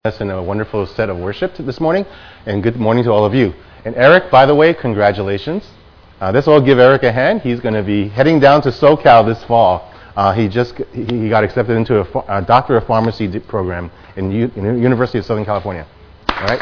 Us in a wonderful set of worship this morning, and good morning to all of you. And Eric, by the way, congratulations. Let's all give Eric a hand. He's going to be heading down to SoCal this fall. He got accepted into a Doctor of Pharmacy program in the University of Southern California. All right.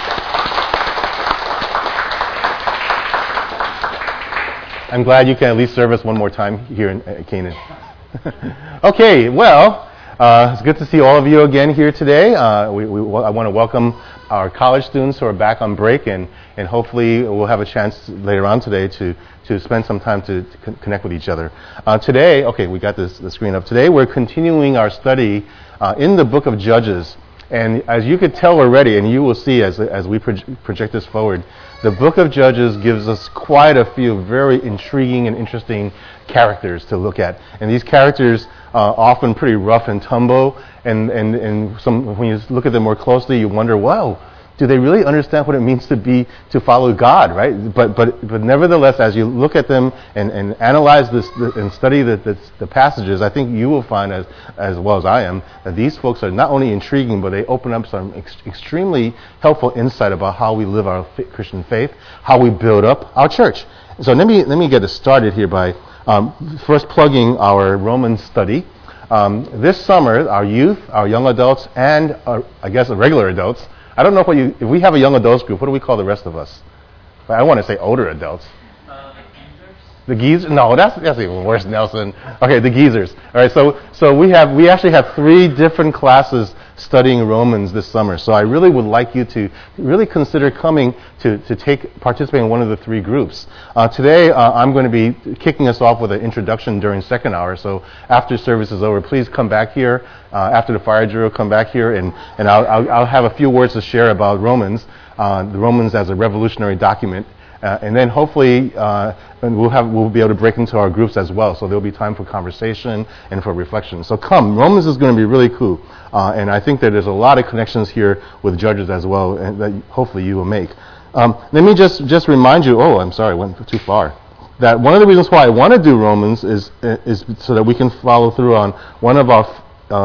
I'm glad you can at least serve us one more time here in Canaan. Okay, well. It's good to see all of you again here today. I want to welcome our college students who are back on break, and hopefully we'll have a chance later on today to spend some time to connect with each other. Today, okay, we got the screen up. Today we're continuing our study in the book of Judges. And as you could tell already, and you will see as we project this forward, the book of Judges gives us quite a few very intriguing and interesting characters to look at. And these characters are often pretty rough and tumble, and when you look at them more closely, you wonder, wow, do they really understand what it means to follow God, right? But nevertheless, as you look at them and analyze this and study the passages, I think you will find, as well as I am, that these folks are not only intriguing, but they open up some extremely helpful insight about how we live our Christian faith, how we build up our church. So let me get us started here by first plugging our Romans study. This summer, our youth, our young adults, and I guess regular adults. I don't know if we have a young adults group, what do we call the rest of us? I want to say older adults. The geezers? No, that's even worse, Nelson. Okay, the geezers. All right, so we actually have 3 different classes studying Romans this summer. So I really would like you to really consider coming to participate in one of the 3 groups. Today I'm going to be kicking us off with an introduction during second hour. So after service is over, please come back here. After the fire drill, come back here, and I'll have a few words to share about Romans, the Romans as a revolutionary document. And then hopefully we'll be able to break into our groups as well. So there'll be time for conversation and for reflection. So come, Romans is going to be really cool. And I think that there's a lot of connections here with Judges as well, and that hopefully you will make. Let me just remind you, I'm sorry, I went too far. That one of the reasons why I want to do Romans is so that we can follow through on one of our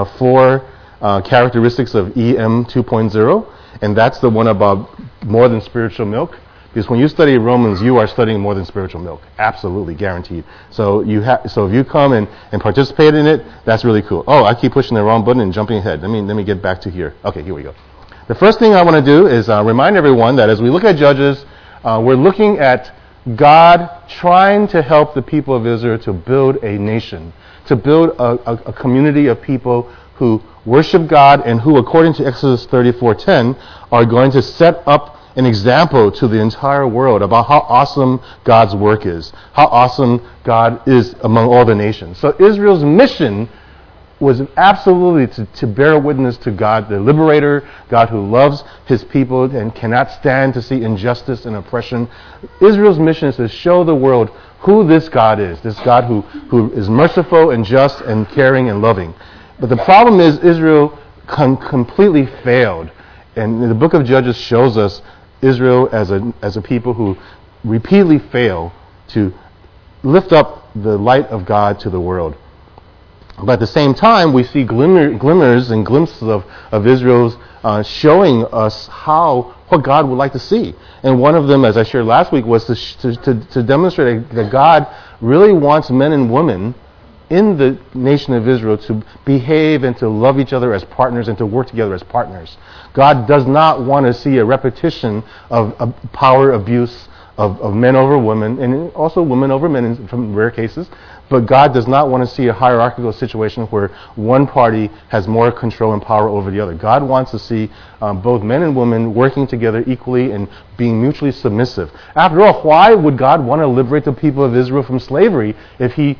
4 characteristics of EM 2.0, and that's the one about more than spiritual milk. Because when you study Romans, you are studying more than spiritual milk. Absolutely, guaranteed. So if you come and participate in it, that's really cool. Oh, I keep pushing the wrong button and jumping ahead. Let me get back to here. Okay, here we go. The first thing I want to do is remind everyone that as we look at Judges, we're looking at God trying to help the people of Israel to build a nation, to build a community of people who worship God and who, according to Exodus 34:10, are going to set up an example to the entire world about how awesome God's work is, how awesome God is among all the nations. So Israel's mission was absolutely to bear witness to God, the liberator, God who loves his people and cannot stand to see injustice and oppression. Israel's mission is to show the world who this God is, this God who is merciful and just and caring and loving. But the problem is Israel completely failed. And the book of Judges shows us Israel as a people who repeatedly fail to lift up the light of God to the world. But at the same time, we see glimmers and glimpses of Israel's showing us what God would like to see. And one of them, as I shared last week, was to demonstrate that God really wants men and women in the nation of Israel to behave and to love each other as partners and to work together as partners. God does not want to see a repetition of power abuse of men over women, and also women over men in some rare cases. But God does not want to see a hierarchical situation where one party has more control and power over the other. God wants to see both men and women working together equally and being mutually submissive. After all, why would God want to liberate the people of Israel from slavery if he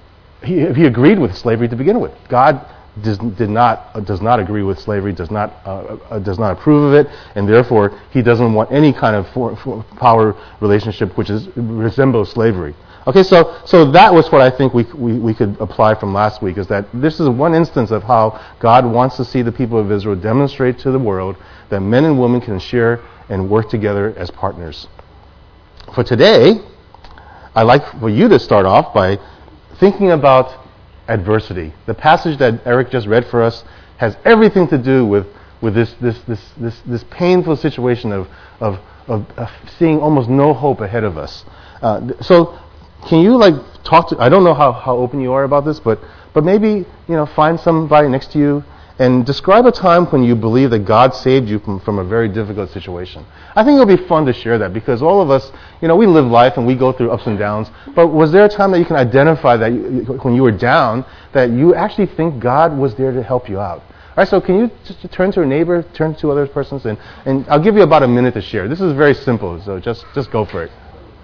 agreed with slavery to begin with? God does not agree with slavery, does not approve of it, and therefore he doesn't want any kind of power relationship which resembles slavery. Okay, so that was what I think we could apply from last week, is that this is one instance of how God wants to see the people of Israel demonstrate to the world that men and women can share and work together as partners. For today, I'd like for you to start off by thinking about adversity. The passage that Eric just read for us has everything to do with with this painful situation of seeing almost no hope ahead of us. So can you talk to, I don't know how open you are about this, but maybe, find somebody next to you and describe a time when you believe that God saved you from a very difficult situation. I think it'll be fun to share that, because all of us, we live life and we go through ups and downs. But was there a time that you can identify that when you were down, that you actually think God was there to help you out? All right, so can you just turn to a neighbor, turn to other persons, and I'll give you about a minute to share. This is very simple, so just go for it.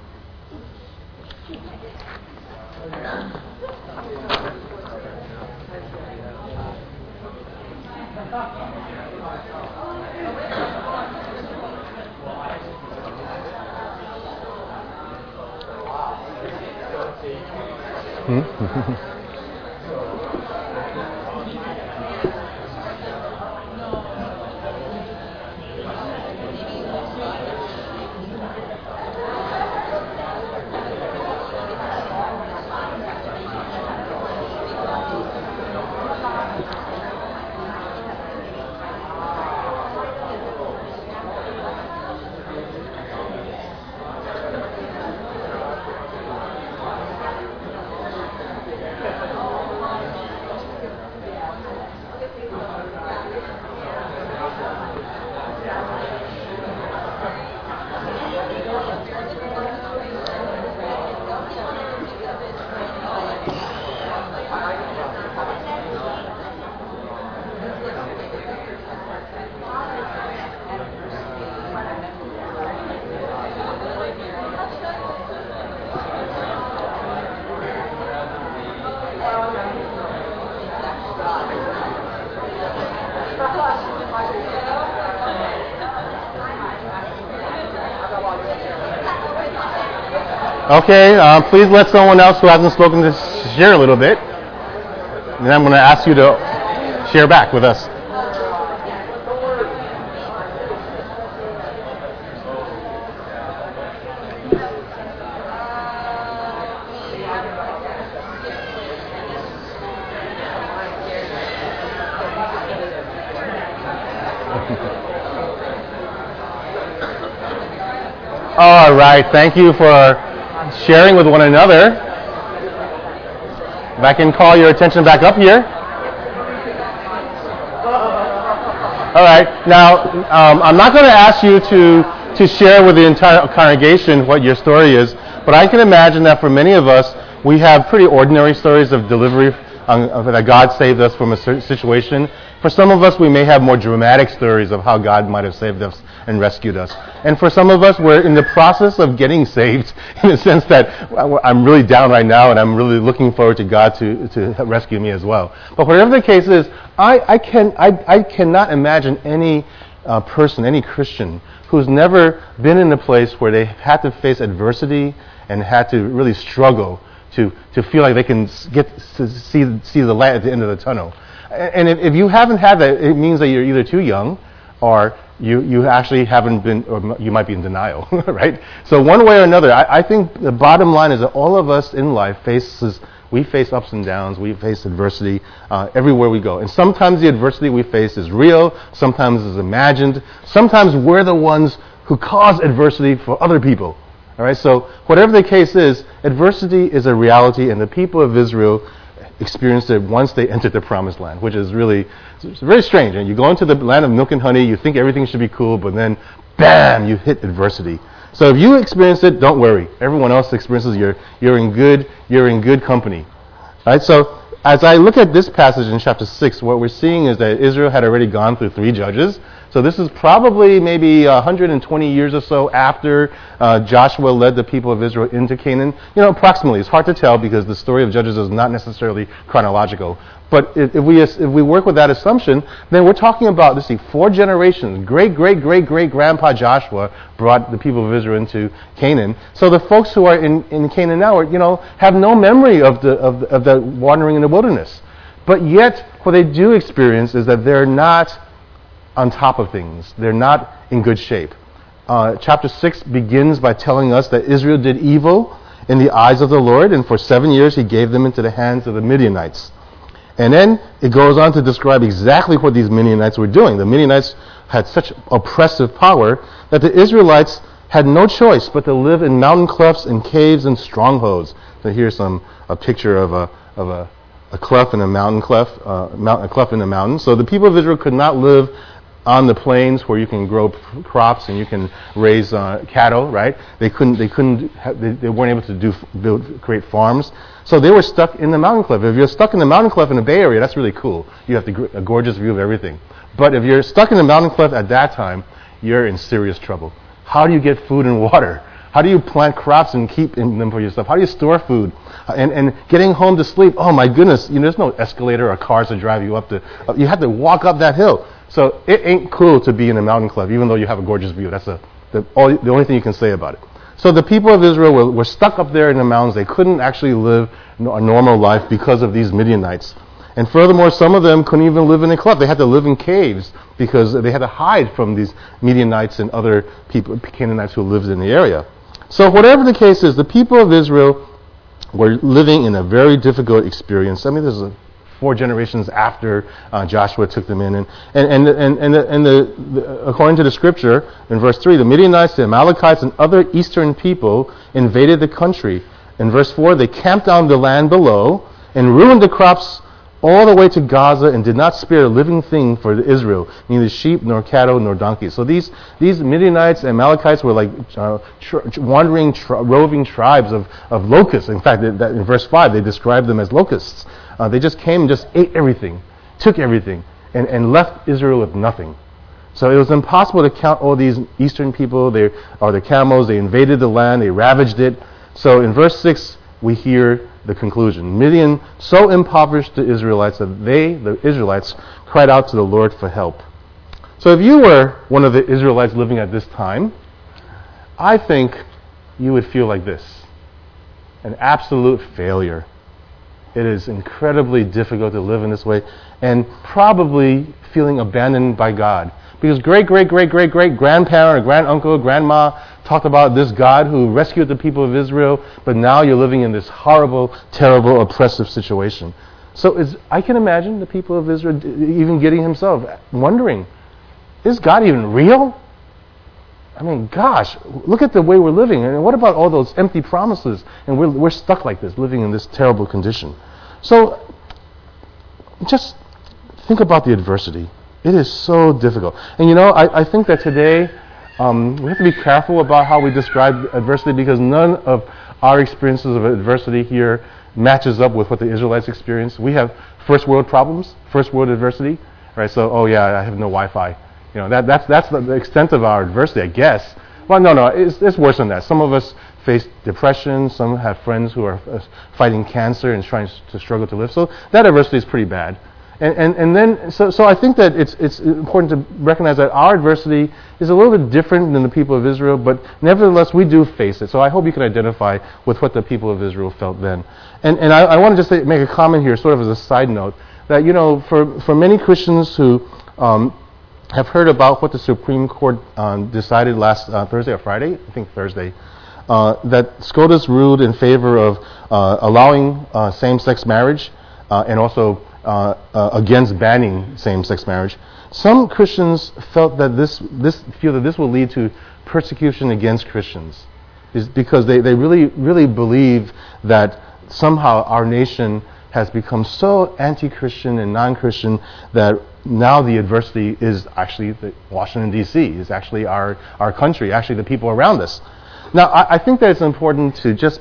Okay, please let someone else who hasn't spoken to share a little bit. And then I'm going to ask you to share back with us. All right, thank you for sharing with one another. If I can call your attention back up here. All right, now I'm not going to ask you to share with the entire congregation what your story is, but I can imagine that for many of us, we have pretty ordinary stories of delivery, that God saved us from a certain situation. For some of us, we may have more dramatic stories of how God might have saved us and rescued us. And for some of us, we're in the process of getting saved, in the sense that I'm really down right now and I'm really looking forward to God to rescue me as well. But whatever the case is, I cannot imagine any person, any Christian, who's never been in a place where they had to face adversity and had to really struggle to feel like they can get to see the light at the end of the tunnel. And if you haven't had that, it means that you're either too young, or you actually haven't been, or you might be in denial, right? So one way or another, I think the bottom line is that all of us in life face ups and downs, we face adversity everywhere we go. And sometimes the adversity we face is real, sometimes it's imagined, sometimes we're the ones who cause adversity for other people. All right, so whatever the case is, adversity is a reality, and the people of Israel experienced it once they entered the promised land, which is really, it's very strange. And you go into the land of milk and honey, you think everything should be cool, but then, bam, you hit adversity. So if you experience it, don't worry. Everyone else experiences, you're in good company. All right, so as I look at this passage in chapter 6, what we're seeing is that Israel had already gone through 3 judges. So this is probably maybe 120 years or so after Joshua led the people of Israel into Canaan. Approximately. It's hard to tell because the story of Judges is not necessarily chronological. But if we work with that assumption, then we're talking about, 4 generations. Great-great-great-great-grandpa Joshua brought the people of Israel into Canaan. So the folks who are in Canaan now have no memory of the wandering in the wilderness. But yet, what they do experience is that they're not on top of things. They're not in good shape. Chapter 6 begins by telling us that Israel did evil in the eyes of the Lord, and for 7 years he gave them into the hands of the Midianites. And then it goes on to describe exactly what these Midianites were doing. The Midianites had such oppressive power that the Israelites had no choice but to live in mountain clefts and caves and strongholds. So here's a picture of a cleft in a mountain cleft, a cleft in a mountain. So the people of Israel could not live on the plains where you can grow crops and you can raise cattle, right? They weren't able to create farms. So they were stuck in the mountain cleft. If you're stuck in the mountain cleft in the Bay Area, that's really cool. You have a gorgeous view of everything. But if you're stuck in the mountain cleft at that time, you're in serious trouble. How do you get food and water? How do you plant crops and keep them for yourself? How do you store food? And getting home to sleep, oh my goodness, there's no escalator or cars to drive you up you have to walk up that hill. So it ain't cool to be in a mountain cleft, even though you have a gorgeous view. That's the only thing you can say about it. So the people of Israel were stuck up there in the mountains. They couldn't actually live a normal life because of these Midianites. And furthermore, some of them couldn't even live in a cleft. They had to live in caves because they had to hide from these Midianites and other people, Canaanites who lived in the area. So whatever the case is, the people of Israel were living in a very difficult experience. I mean, this is 4 generations after Joshua took them in. And according to the scripture, in verse 3, the Midianites, the Amalekites, and other eastern people invaded the country. In verse 4, they camped on the land below and ruined the crops all the way to Gaza and did not spare a living thing for Israel, neither sheep nor cattle nor donkeys. So these Midianites and Amalekites were like wandering, roving tribes of locusts. In fact, in verse 5, they described them as locusts. They just came and just ate everything, took everything, and left Israel with nothing. So it was impossible to count all these eastern people, the camels. They invaded the land, they ravaged it. So in verse 6, we hear the conclusion. Midian so impoverished the Israelites that the Israelites, cried out to the Lord for help. So if you were one of the Israelites living at this time, I think you would feel like this: an absolute failure. It is incredibly difficult to live in this way, and probably feeling abandoned by God. Because great-great-great-great-great-grandparent or granduncle, grandma talked about this God who rescued the people of Israel, but now you're living in this horrible, terrible, oppressive situation. So I can imagine the people of Israel, even Gideon himself, wondering, is God even real? I mean, gosh, look at the way we're living. And what about all those empty promises? And we're stuck like this, living in this terrible condition. So just think about the adversity. It is so difficult. And I think that today we have to be careful about how we describe adversity, because none of our experiences of adversity here matches up with what the Israelites experienced. We have first world problems, first world adversity, right? So, oh yeah, I have no Wi-Fi. That's the extent of our adversity, I guess. Well, no, it's worse than that. Some of us face depression. Some have friends who are fighting cancer and trying to struggle to live. So that adversity is pretty bad. And then I think that it's important to recognize that our adversity is a little bit different than the people of Israel, but nevertheless we do face it. So I hope you can identify with what the people of Israel felt then. And I want to just make a comment here, sort of as a side note, that for many Christians who have heard about what the Supreme Court decided last Thursday or Friday, I think Thursday, that SCOTUS ruled in favor of allowing same-sex marriage and also against banning same-sex marriage. Some Christians felt that this will lead to persecution against Christians, is because they really believe that somehow our nation has become so anti-Christian and non-Christian that now the adversity is actually Washington D.C. is actually our country, actually the people around us. Now I think that it's important to just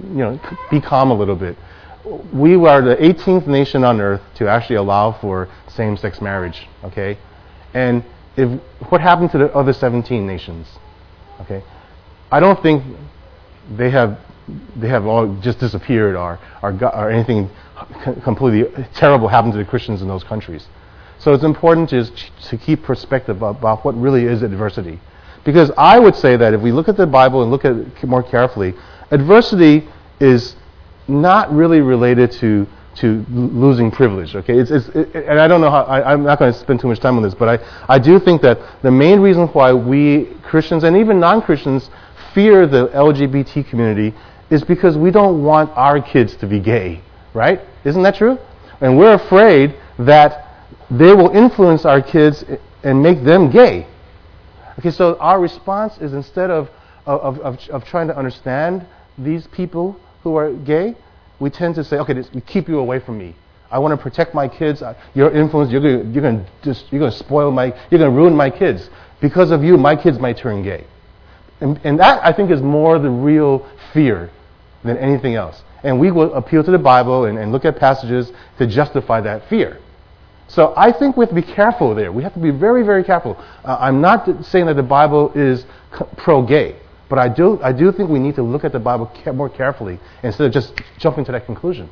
be calm a little bit. We are the 18th nation on earth to actually allow for same-sex marriage, okay? And what happened to the other 17 nations, okay? I don't think they have all just disappeared or anything completely terrible happened to the Christians in those countries. So it's important to keep perspective about what really is adversity. Because I would say that if we look at the Bible and look at it more carefully, adversity is not really related to losing privilege, okay? And I don't know how, I'm not going to spend too much time on this, but I do think that the main reason why we Christians and even non-Christians fear the LGBT community is because we don't want our kids to be gay, right? Isn't that true? And we're afraid that they will influence our kids and make them gay. Okay, so our response is instead of trying to understand these people who are gay, we tend to say, okay, keep you away from me. I want to protect my kids. Your influence, you're going to spoil you're going to ruin my kids. Because of you, my kids might turn gay. And that, I think, is more the real fear than anything else. And we will appeal to the Bible and look at passages to justify that fear. So I think we have to be careful there. We have to be very, very careful. I'm not saying that the Bible is pro-gay, but I do think we need to look at the Bible more carefully instead of just jumping to that conclusion.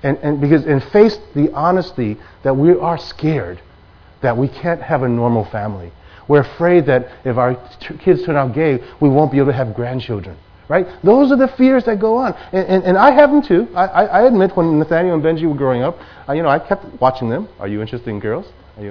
And face the honesty that we are scared that we can't have a normal family. We're afraid that if our kids turn out gay, we won't be able to have grandchildren. Right? Those are the fears that go on. And I have them too. I admit when Nathaniel and Benji were growing up, I kept watching them. Are you interested in girls?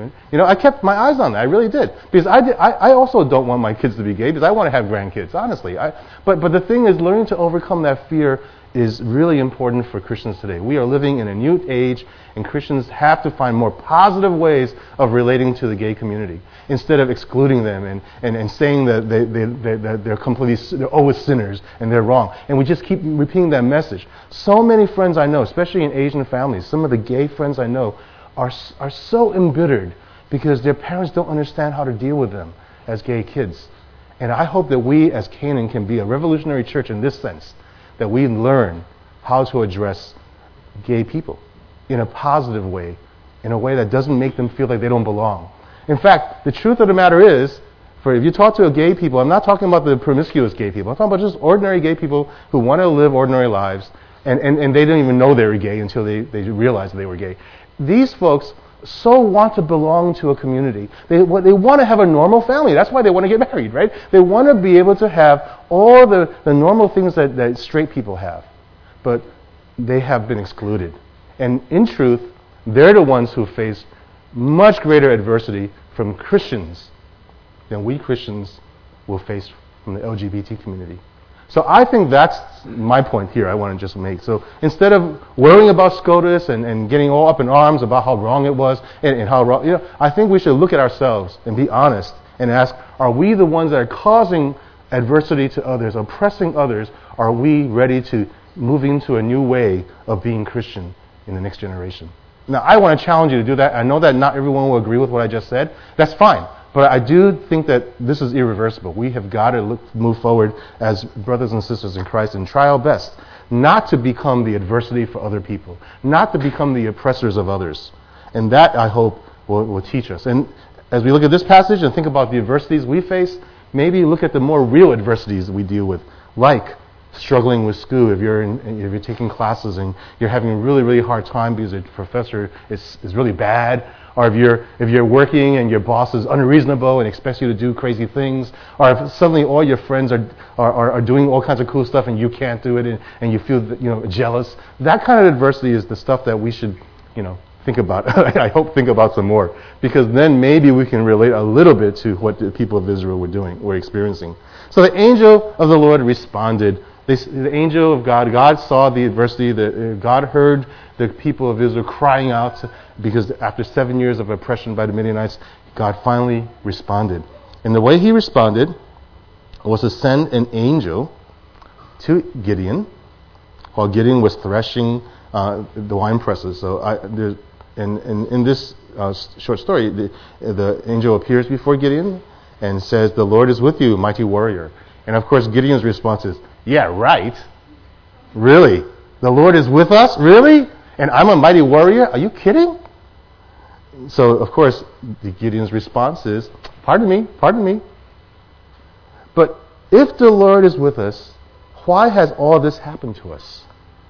I kept my eyes on that. I really did. Because I also don't want my kids to be gay because I want to have grandkids, honestly. But the thing is, learning to overcome that fear is really important for Christians today. We are living in a new age, and Christians have to find more positive ways of relating to the gay community instead of excluding them and saying that they're always sinners and they're wrong. And we just keep repeating that message. So many friends I know, especially in Asian families, some of the gay friends I know are so embittered because their parents don't understand how to deal with them as gay kids. And I hope that we as Canaan can be a revolutionary church in this sense, that we learn how to address gay people in a positive way, in a way that doesn't make them feel like they don't belong. In fact, the truth of the matter is, if you talk to gay people, I'm not talking about the promiscuous gay people, I'm talking about just ordinary gay people who want to live ordinary lives, and they didn't even know they were gay until they realized they were gay. These folks so want to belong to a community. They want to have a normal family. That's why they want to get married, right? They want to be able to have all the normal things that straight people have. But they have been excluded. And in truth, they're the ones who face much greater adversity from Christians than we Christians will face from the LGBT community. So I think that's my point here I want to just make. So instead of worrying about SCOTUS and getting all up in arms about how wrong it was and how wrong, I think we should look at ourselves and be honest and ask, are we the ones that are causing adversity to others, oppressing others? Are we ready to move into a new way of being Christian in the next generation? Now, I want to challenge you to do that. I know that not everyone will agree with what I just said. That's fine. But I do think that this is irreversible. We have got to move forward as brothers and sisters in Christ and try our best not to become the adversity for other people, not to become the oppressors of others. And that, I hope, will teach us. And as we look at this passage and think about the adversities we face, maybe look at the more real adversities that we deal with, like struggling with school if you're taking classes and you're having a really, really hard time because the professor is really bad, or if you're working and your boss is unreasonable and expects you to do crazy things, or if suddenly all your friends are doing all kinds of cool stuff and you can't do it and you feel jealous. That kind of adversity is the stuff that we should think about. I hope think about some more, because then maybe we can relate a little bit to what the people of Israel were experiencing. So the angel of the Lord responded. The angel of God saw the adversity. God heard the people of Israel crying out because after 7 years of oppression by the Midianites, God finally responded. And the way he responded was to send an angel to Gideon while Gideon was threshing the wine presses. So in this short story, the angel appears before Gideon and says, "The Lord is with you, mighty warrior." And of course, Gideon's response is, "Yeah, right. Really? The Lord is with us? Really? And I'm a mighty warrior? Are you kidding?" So, of course, Gideon's response is, pardon me. But if the Lord is with us, why has all this happened to us?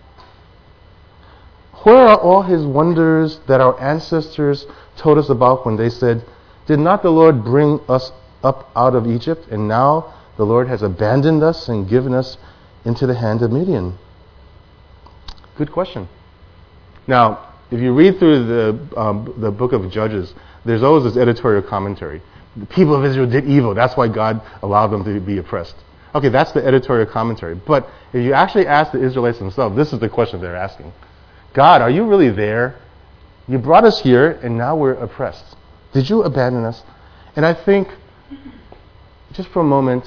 Where are all his wonders that our ancestors told us about when they said, "Did not the Lord bring us up out of Egypt, and now the Lord has abandoned us and given us into the hand of Midian"? Good question. Now, if you read through the book of Judges, there's always this editorial commentary. The people of Israel did evil. That's why God allowed them to be oppressed. Okay, that's the editorial commentary. But if you actually ask the Israelites themselves, this is the question they're asking. God, are you really there? You brought us here, and now we're oppressed. Did you abandon us? And I think, just for a moment,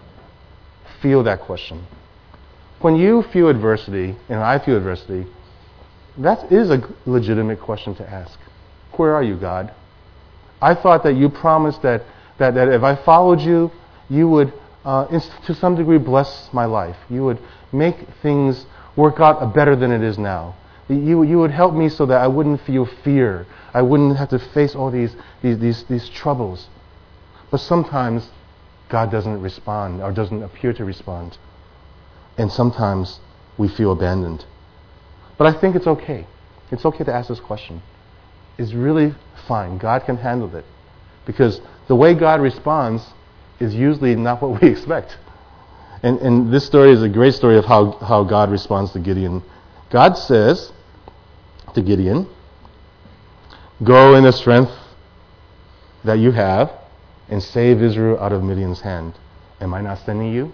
feel that question. When you feel adversity, and I feel adversity, that is a legitimate question to ask. Where are you, God? I thought that you promised that if I followed you, you would, to some degree, bless my life. You would make things work out better than it is now. You would help me so that I wouldn't feel fear. I wouldn't have to face all these troubles. But sometimes God doesn't respond or doesn't appear to respond. And sometimes we feel abandoned. But I think it's okay. It's okay to ask this question. It's really fine. God can handle it. Because the way God responds is usually not what we expect. And this story is a great story of how God responds to Gideon. God says to Gideon, "Go in the strength that you have and save Israel out of Midian's hand. Am I not sending you?"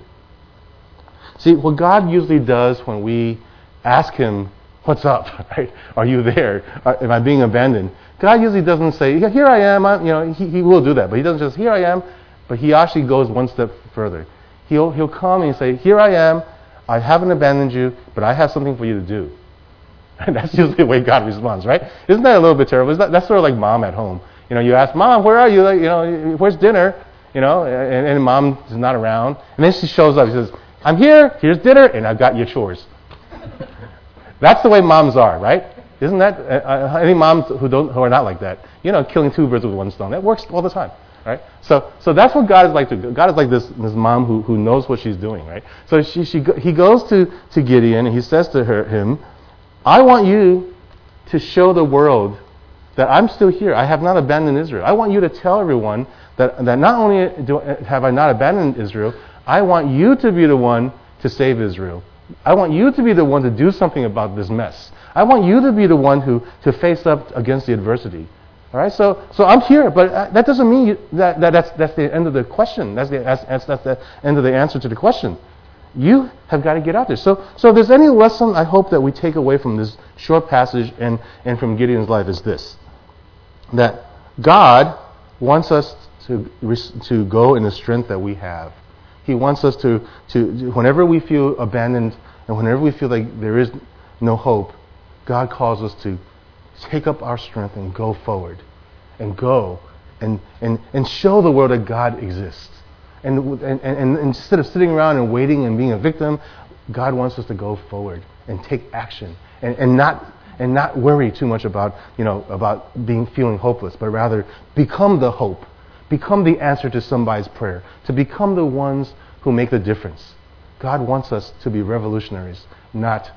See, what God usually does when we ask Him, "What's up?" Right? Are you there? Am I being abandoned? God usually doesn't say, "Here I am." He will do that, but He doesn't just, "Here I am." But He actually goes one step further. He'll come and say, "Here I am. I haven't abandoned you, but I have something for you to do." And that's usually the way God responds, right? Isn't that a little bit terrible? That's sort of like mom at home. You ask, "Mom, where are you? Where's dinner?" And mom is not around. And then she shows up. She says, "I'm here. Here's dinner, and I've got your chores." That's the way moms are, right? Isn't that any moms who are not like that? Killing two birds with one stone. That works all the time, right? So that's what God is like to. God is like this mom who knows what she's doing, right? So he goes to Gideon and he says to him, "I want you to show the world that I'm still here. I have not abandoned Israel. I want you to tell everyone that not only have I not abandoned Israel, I want you to be the one to save Israel. I want you to be the one to do something about this mess. I want you to be the one to face up against the adversity." All right. So I'm here, but that doesn't mean that's the end of the question. That's the end of the answer to the question. You have got to get out there. So if there's any lesson I hope that we take away from this short passage and from Gideon's life is this: that God wants us to go in the strength that we have. He wants us to whenever we feel abandoned and whenever we feel like there is no hope, God calls us to take up our strength and go forward and go and show the world that God exists. And instead of sitting around and waiting and being a victim, God wants us to go forward and take action and not worry too much about feeling hopeless, but rather become the hope. Become the answer to somebody's prayer, to become the ones who make the difference. God wants us to be revolutionaries, not,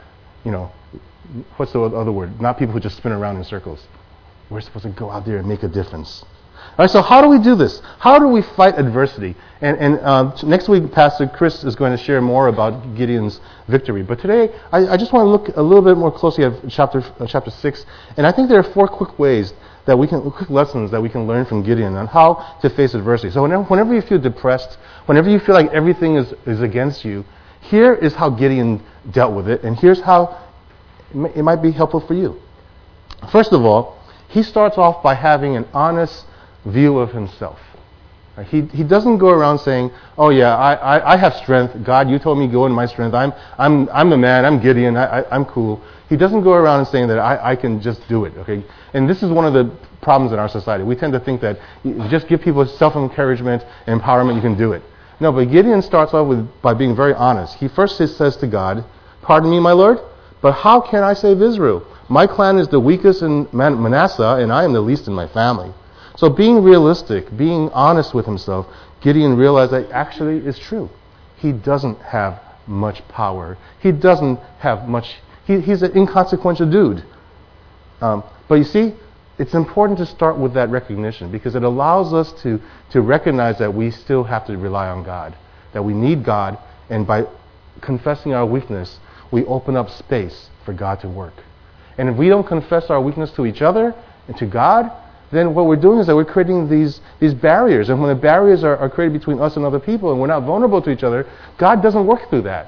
what's the other word? Not people who just spin around in circles. We're supposed to go out there and make a difference. All right, so how do we do this? How do we fight adversity? And next week, Pastor Chris is going to share more about Gideon's victory. But today, I just want to look a little bit more closely at chapter 6. And I think there are 4 quick lessons that we can learn from Gideon on how to face adversity. So whenever you feel depressed, whenever you feel like everything is against you, here is how Gideon dealt with it, and here's how it might be helpful for you. First of all, he starts off by having an honest view of himself. He doesn't go around saying, "Oh yeah, I have strength. God, you told me go in my strength. I'm the man. I'm Gideon. I'm cool." He doesn't go around and saying that I can just do it. Okay, and this is one of the problems in our society. We tend to think that you just give people self-encouragement and empowerment, you can do it. No, but Gideon starts off by being very honest. He first says to God, "Pardon me, my Lord, but how can I save Israel? My clan is the weakest in Manasseh, and I am the least in my family." So being realistic, being honest with himself, Gideon realized that actually it's true. He doesn't have much power. He doesn't have much. He's an inconsequential dude. But you see, it's important to start with that recognition because it allows us to recognize that we still have to rely on God, that we need God, and by confessing our weakness, we open up space for God to work. And if we don't confess our weakness to each other and to God, then what we're doing is that we're creating these barriers. And when the barriers are created between us and other people and we're not vulnerable to each other, God doesn't work through that.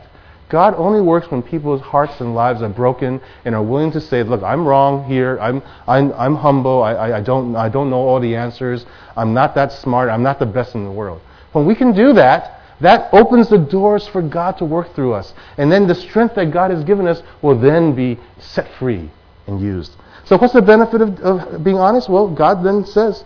God only works when people's hearts and lives are broken and are willing to say, look, I'm wrong here. I'm humble. I don't know all the answers. I'm not that smart. I'm not the best in the world. When we can do that, that opens the doors for God to work through us. And then the strength that God has given us will then be set free and used. So what's the benefit of being honest? Well, God then says,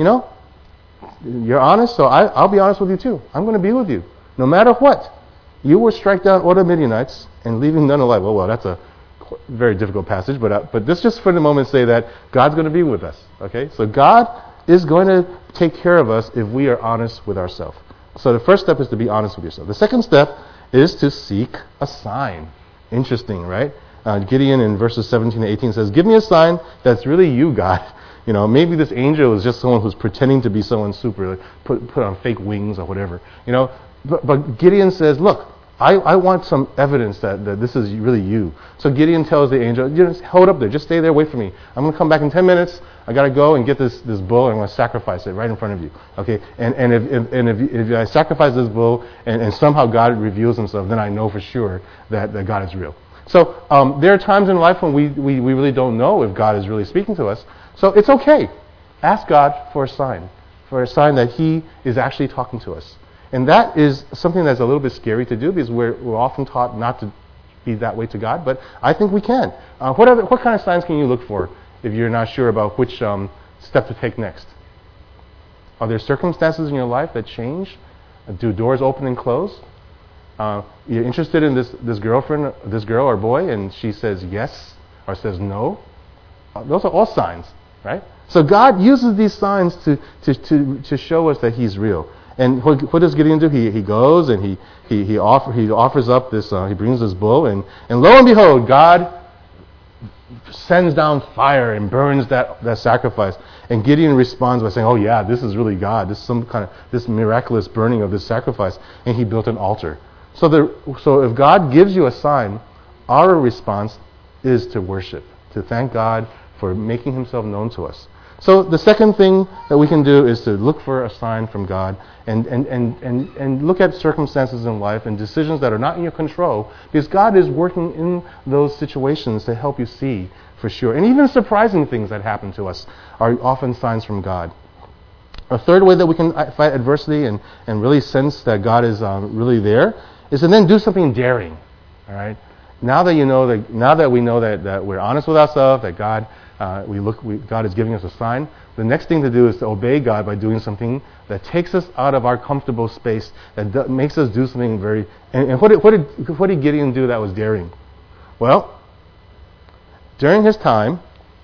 you're honest, so I'll be honest with you too. I'm going to be with you. No matter what. You will strike down all the Midianites and leaving none alive. Well, that's a very difficult passage, but this just for the moment say that God's going to be with us. Okay? So God is going to take care of us if we are honest with ourselves. So the first step is to be honest with yourself. The second step is to seek a sign. Interesting, right? Gideon in verses 17 to 18 says, give me a sign that's really you, God. Maybe this angel is just someone who's pretending to be someone super, like put on fake wings or whatever. But Gideon says, look, I want some evidence that this is really you. So Gideon tells the angel, just hold up there, just stay there, wait for me. I'm going to come back in 10 minutes. I got to go and get this bull, and I'm going to sacrifice it right in front of you. Okay? And if I sacrifice this bull and somehow God reveals himself, then I know for sure that God is real. So there are times in life when we really don't know if God is really speaking to us. So it's okay. Ask God for a sign that he is actually talking to us. And that is something that's a little bit scary to do because we're often taught not to be that way to God, but I think we can. What kind of signs can you look for if you're not sure about which step to take next? Are there circumstances in your life that change? Do doors open and close? You're interested in this girlfriend, this girl or boy, and she says yes or says no. Those are all signs, right? So God uses these signs to show us that he's real. And what does Gideon do? He goes and he offers up this. He brings this bull, and lo and behold, God sends down fire and burns that sacrifice. And Gideon responds by saying, "Oh yeah, this is really God. This is some kind of this miraculous burning of this sacrifice." And he built an altar. So if God gives you a sign, our response is to worship, to thank God for making himself known to us. So the second thing that we can do is to look for a sign from God and look at circumstances in life and decisions that are not in your control, because God is working in those situations to help you see for sure. And even surprising things that happen to us are often signs from God. A third way that we can fight adversity and really sense that God is really there is to then do something daring. All right. Now that we know that we're honest with ourselves, that God is giving us a sign. The next thing to do is to obey God by doing something that takes us out of our comfortable space, that makes us do something very. And what did Gideon do that was daring? Well, during his time,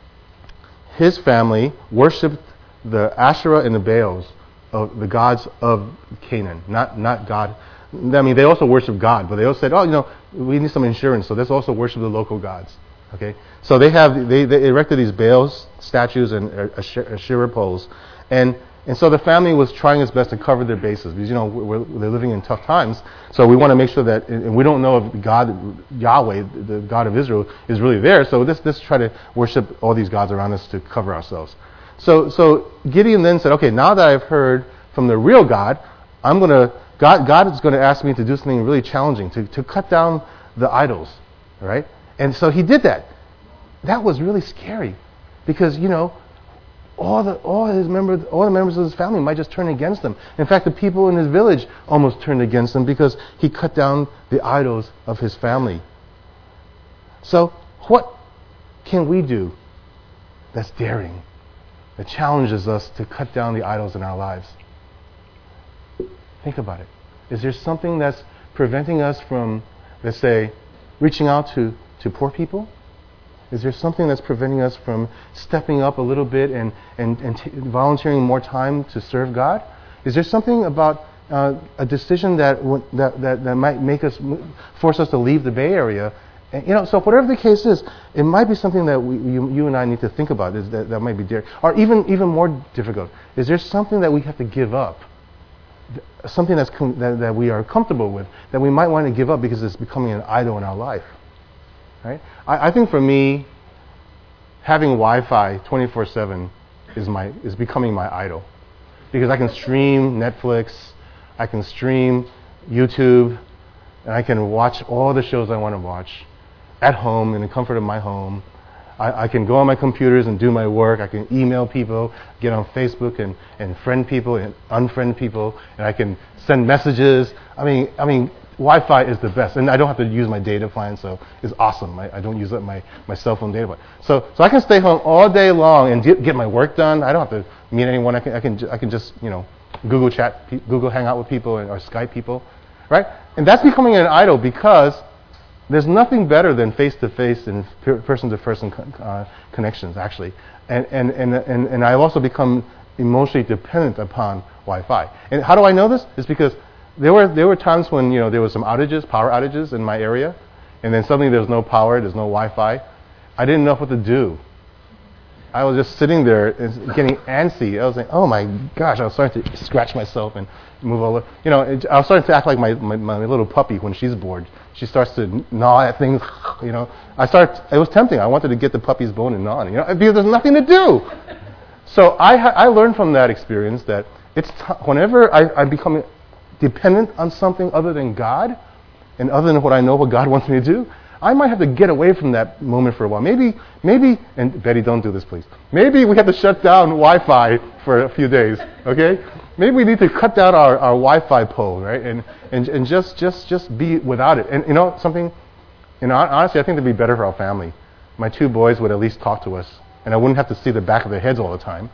his family worshipped the Asherah and the Baals of the gods of Canaan, not God. I mean, they also worship God, but they also said, we need some insurance, so let's also worship the local gods. Okay, so they erected these Baal statues and Asherah poles, and so the family was trying its best to cover their bases because they're living in tough times. So we want to make sure that, and we don't know if God, Yahweh, the God of Israel, is really there. So let's try to worship all these gods around us to cover ourselves. So Gideon then said, okay, now that I've heard from the real God, God is going to ask me to do something really challenging, to cut down the idols, right? And so he did that. That was really scary because, all the members of his family might just turn against him. In fact, the people in his village almost turned against him because he cut down the idols of his family. So what can we do that's daring, that challenges us to cut down the idols in our lives? Think about it. Is there something that's preventing us from, let's say, reaching out to poor people? Is there something that's preventing us from stepping up a little bit and volunteering more time to serve God? Is there something about a decision that might force us to leave the Bay Area? And, so whatever the case is, it might be something that you and I need to think about. That might be daring, or even more difficult. Is there something that we have to give up? Something that we are comfortable with, that we might want to give up because it's becoming an idol in our life. Right? I think for me, having Wi-Fi 24/7 is becoming my idol, because I can stream Netflix, I can stream YouTube, and I can watch all the shows I want to watch at home in the comfort of my home. I can go on my computers and do my work. I can email people, get on Facebook and friend people and unfriend people, and I can send messages. I mean, Wi-Fi is the best, and I don't have to use my data plan, so it's awesome. I don't use up my cell phone data plan. So I can stay home all day long and get my work done. I don't have to meet anyone. I can just Google chat, Google hang out with people or Skype people, right? And that's becoming an idol because there's nothing better than face-to-face and person-to-person connections, actually. And I've also become emotionally dependent upon Wi-Fi. And how do I know this? It's because there were times when there was some outages, power outages in my area, and then suddenly there's no power, there's no Wi-Fi. I didn't know what to do. I was just sitting there and getting antsy. I was like, oh my gosh, I was starting to scratch myself and move all over. I was starting to act like my little puppy when she's bored. She starts to gnaw at things, it was tempting. I wanted to get the puppy's bone and gnaw it, because there's nothing to do. So I learned from that experience that whenever I become dependent on something other than God, and other than what God wants me to do, I might have to get away from that moment for a while. Maybe, and Betty, don't do this, please. Maybe we have to shut down Wi-Fi for a few days, okay? Maybe we need to cut down our Wi-Fi pole, right? And just be without it. And something, honestly, I think it'd be better for our family. My two boys would at least talk to us, and I wouldn't have to see the back of their heads all the time.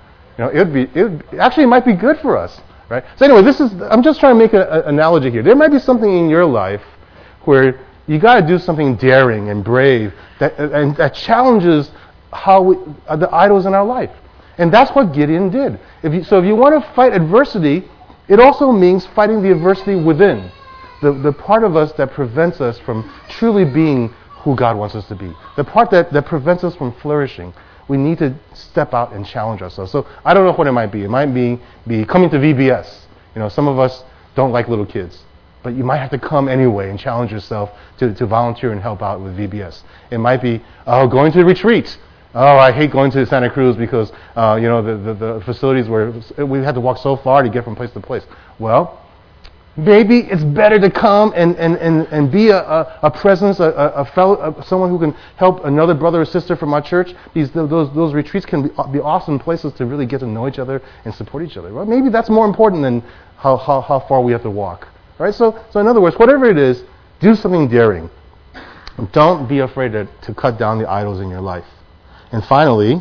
It might be good for us, right? So anyway, I'm just trying to make an analogy here. There might be something in your life where you got to do something daring and brave that challenges the idols in our life. And that's what Gideon did. If you want to fight adversity, it also means fighting the adversity within. The part of us that prevents us from truly being who God wants us to be. The part that prevents us from flourishing. We need to step out and challenge ourselves. So I don't know what it might be. It might be coming to VBS. Some of us don't like little kids. But you might have to come anyway and challenge yourself to volunteer and help out with VBS. It might be, going to a retreat. Oh, I hate going to Santa Cruz because, the facilities where we had to walk so far to get from place to place. Well, maybe it's better to come and be a presence, a fellow, someone who can help another brother or sister from our church. Those retreats can be awesome places to really get to know each other and support each other. Well, maybe that's more important than how far we have to walk. Right? So in other words, whatever it is, do something daring. Don't be afraid to cut down the idols in your life. And finally,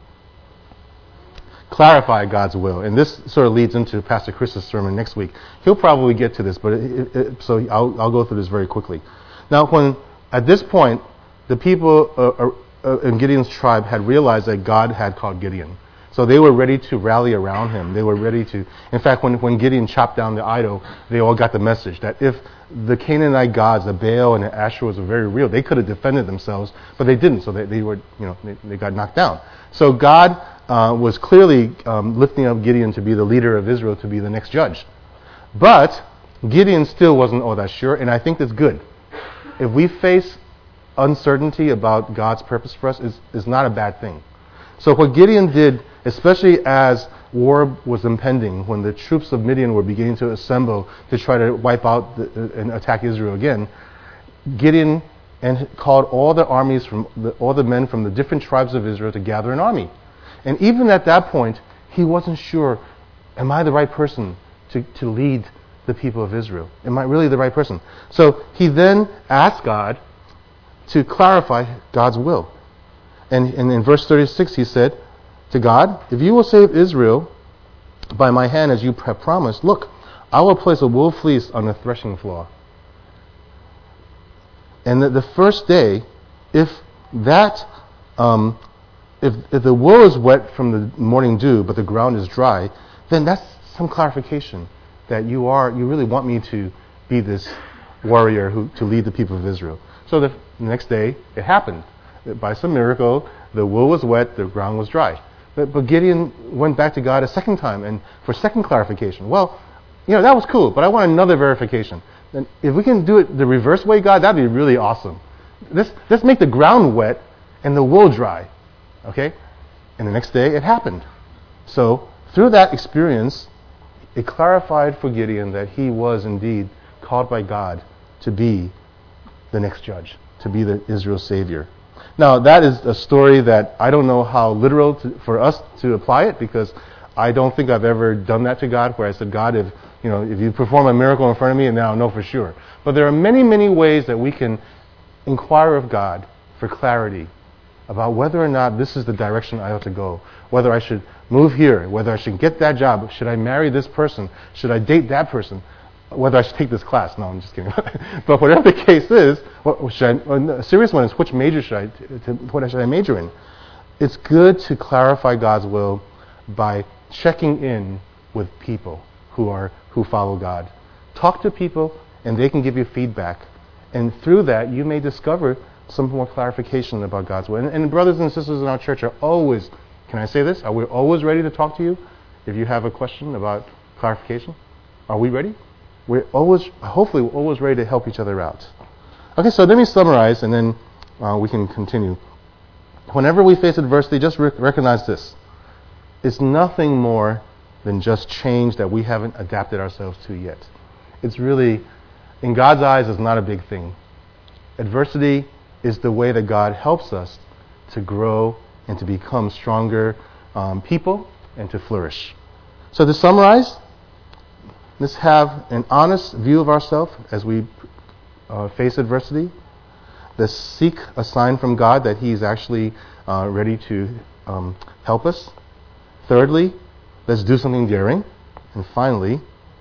clarify God's will. And this sort of leads into Pastor Chris's sermon next week. He'll probably get to this, but so I'll go through this very quickly. Now, at this point, the people in Gideon's tribe had realized that God had called Gideon. So they were ready to rally around him. They were ready to... In fact, when Gideon chopped down the idol, they all got the message that if the Canaanite gods, the Baal and the Asherahs were very real, they could have defended themselves, but they didn't. So they got knocked down. So God was clearly lifting up Gideon to be the leader of Israel, to be the next judge. But Gideon still wasn't all that sure, and I think that's good. If we face uncertainty about God's purpose for us, is not a bad thing. So what Gideon did, especially as war was impending, when the troops of Midian were beginning to assemble to try to wipe out and attack Israel again, Gideon called all the men from the different tribes of Israel to gather an army. And even at that point, he wasn't sure, am I the right person to lead the people of Israel? Am I really the right person? So he then asked God to clarify God's will. And in verse 36 he said to God, if you will save Israel by my hand as you have promised, look, I will place a wool fleece on the threshing floor. And the first day, if the wool is wet from the morning dew, but the ground is dry, then that's some clarification that you really want me to be this warrior to lead the people of Israel. So the next day, it happened. By some miracle, the wool was wet, the ground was dry. But Gideon went back to God a second time and for second clarification. Well, that was cool, but I want another verification. And if we can do it the reverse way, God, that'd be really awesome. Let's make the ground wet and the wool dry. Okay? And the next day, it happened. So, through that experience, it clarified for Gideon that he was indeed called by God to be the next judge, to be the Israel's savior. Now, that is a story that I don't know how literal for us to apply it, because I don't think I've ever done that to God, where I said, God, if you perform a miracle in front of me, and now I'll know for sure. But there are many, many ways that we can inquire of God for clarity about whether or not this is the direction I ought to go, whether I should move here, whether I should get that job, should I marry this person, should I date that person, whether I should take this class. No, I'm just kidding. But whatever the case is, a serious one is, which major what should I major in? It's good to clarify God's will by checking in with people who follow God. Talk to people, and they can give you feedback. And through that, you may discover some more clarification about God's will. And brothers and sisters in our church are always, can I say this? Are we always ready to talk to you if you have a question about clarification? Are we ready? Hopefully we're always ready to help each other out. Okay, so let me summarize, and then we can continue. Whenever we face adversity, just recognize this. It's nothing more than just change that we haven't adapted ourselves to yet. It's really, in God's eyes, it's not a big thing. Adversity is the way that God helps us to grow and to become stronger people and to flourish. So to summarize, let's have an honest view of ourselves as we face adversity. Let's seek a sign from God that He's actually ready to help us. Thirdly, let's do something daring. And finally,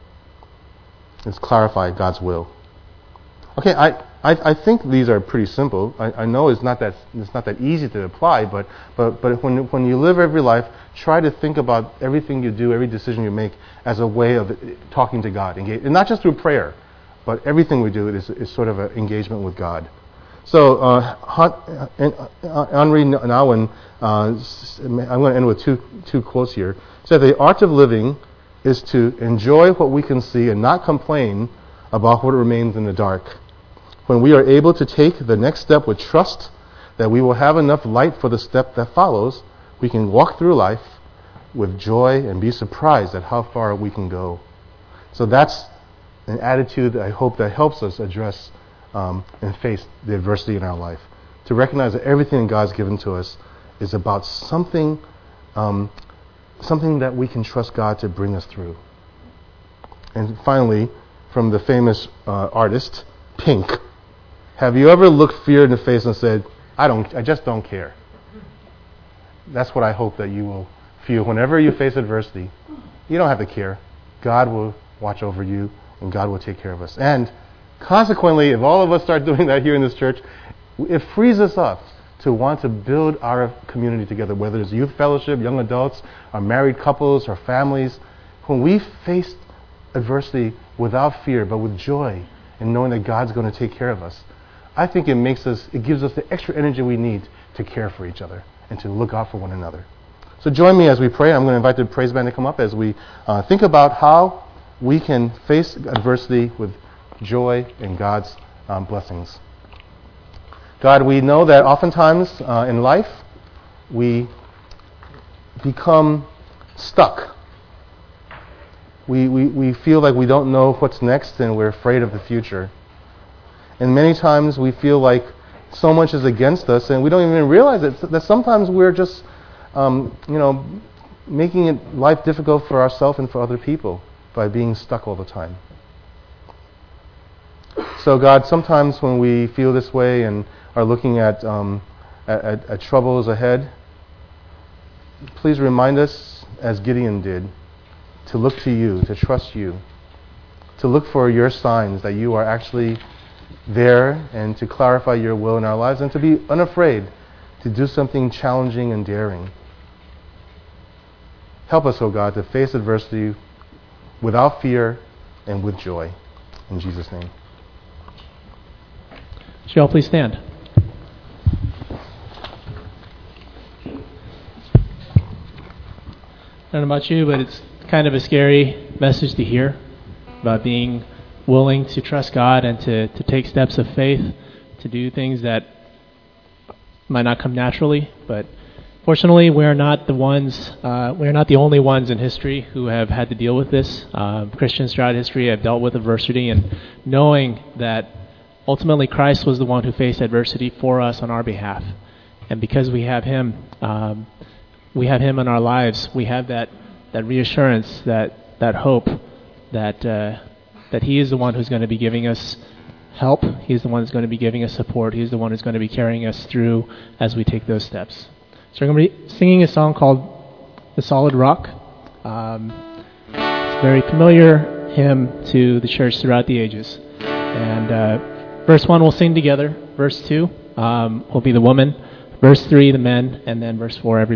let's clarify God's will. Okay, I think these are pretty simple. I know it's not that easy to apply, but when you live every life, try to think about everything you do, every decision you make, as a way of talking to God, and not just through prayer, but everything we do is sort of an engagement with God. So Henri Nouwen, I'm going to end with two quotes here. Said, "The art of living is to enjoy what we can see and not complain about what remains in the dark. When we are able to take the next step with trust that we will have enough light for the step that follows, we can walk through life with joy and be surprised at how far we can go." So that's an attitude that I hope that helps us address and face the adversity in our life. To recognize that everything God's given to us is about something that we can trust God to bring us through. And finally, from the famous artist, Pink, have you ever looked fear in the face and said, I just don't care? That's what I hope that you will feel whenever you face adversity. You don't have to care. God will watch over you, and God will take care of us. And consequently, if all of us start doing that here in this church, it frees us up to want to build our community together, whether it's youth fellowship, young adults, or married couples, or families. When we face adversity without fear, but with joy, and knowing that God's going to take care of us, I think it gives us the extra energy we need to care for each other and to look out for one another. So join me as we pray. I'm going to invite the praise band to come up as we think about how we can face adversity with joy and God's blessings. God, we know that oftentimes in life we become stuck. We feel like we don't know what's next, and we're afraid of the future. And many times we feel like so much is against us, and we don't even realize it, that sometimes we're just making life difficult for ourselves and for other people by being stuck all the time. So God, sometimes when we feel this way and are looking at troubles ahead, please remind us, as Gideon did, to look to you, to trust you, to look for your signs that you are actually there, and to clarify your will in our lives, and to be unafraid to do something challenging and daring. Help us, O God, to face adversity without fear and with joy. In Jesus' name. Shall you all please stand? I don't know about you, but it's kind of a scary message to hear about being willing to trust God and to take steps of faith, to do things that might not come naturally. But fortunately, we're not the only ones in history who have had to deal with this. Christians throughout history have dealt with adversity, and knowing that ultimately Christ was the one who faced adversity for us on our behalf. And because we have him in our lives, we have that reassurance, that hope, that he is the one who's going to be giving us help. He's the one who's going to be giving us support. He's the one who's going to be carrying us through as we take those steps. So we're going to be singing a song called The Solid Rock. It's a very familiar hymn to the church throughout the ages. And verse 1 we'll sing together. Verse 2 will be the woman. Verse 3 the men. And then verse 4 everybody.